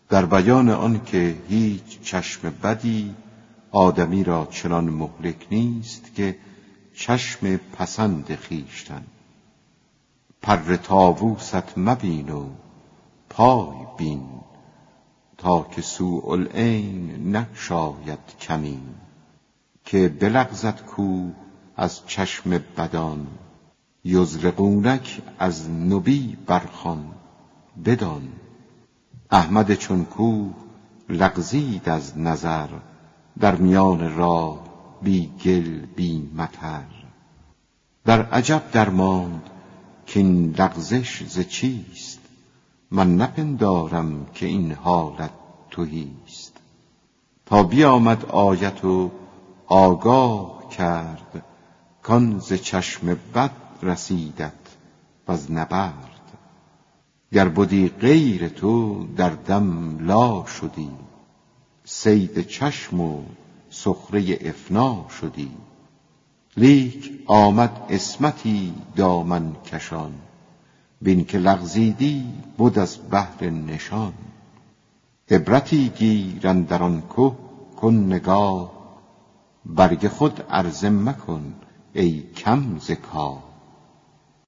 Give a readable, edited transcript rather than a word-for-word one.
در بیان آن که هیچ چشم بدی آدمی را چنان مهلک نیست که چشم پسند خویشتن. پر طاووست مبین و پای بین، تا که سوء العین نگشاید کمین. که بلغزد کوه از چشم بدان، یزرقونک از نبی برخوان بدان. احمد چون کوه لغزید از نظر، در میان راه بی گل بی مطر. در عجب درماند که این لغزش ز چیست، من نپندارم که این حالت تهیست. تا بیامد آیت و آگاه کرد، کان ز چشم بد رسیدت وز نبرد. گر بدی غیر تو در دم لا شدی، صید چشم و سخره افنا شدی. لیک آمد عصمتی دامن کشان، بین که لغزیدی بد از بهر نشان. عبرتی گیر اندر آن که کن نگاه، برگ خود عرضه مکن ای کم ز کاه.